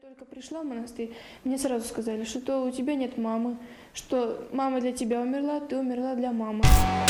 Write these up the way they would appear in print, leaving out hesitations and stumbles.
только пришла в монастырь, мне сразу сказали, что у тебя нет мамы, что мама для тебя умерла, ты умерла для мамы.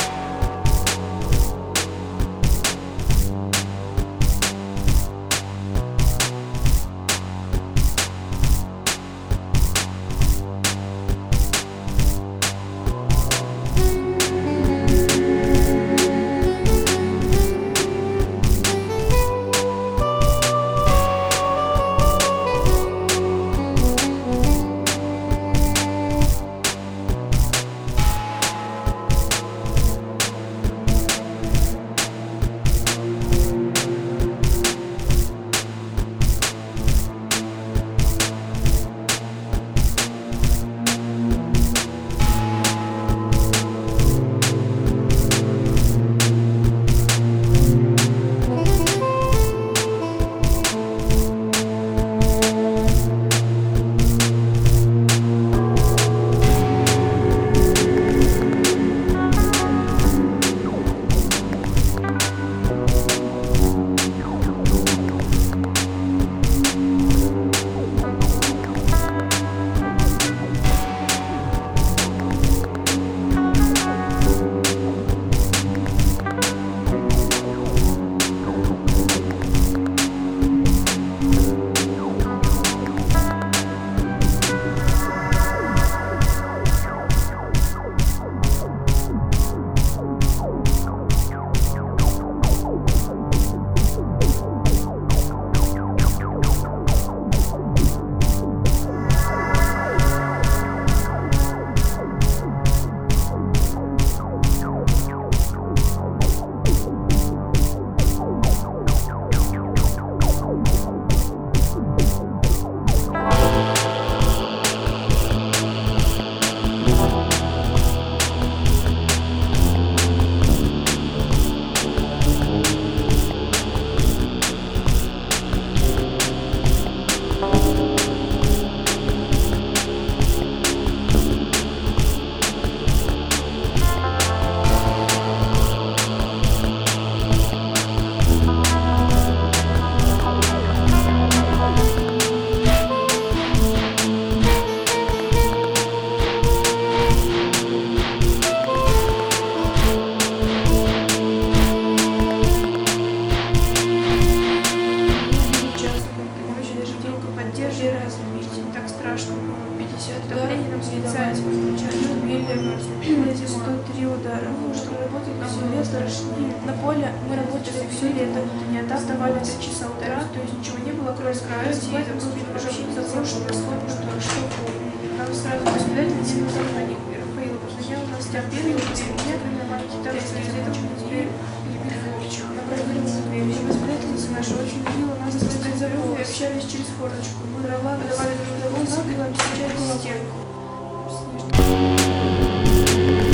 Поддерживай раз вместе, так страшно было. 50 давление нам свицать, били 103 удара. Что мы работали все лето, на поле мы работали все лето. Не отдавали 3 часа утра, то есть ничего не было, кроме скорости. Уже заброшенное слово, что нам сразу воспитательница Рафаила позвонила, нас терпели, меня, когда маленький там теперь воспитательница наша очень любила нас, и общались через форточку. Мы дрова выдавали друг другу, нам встречали стенку.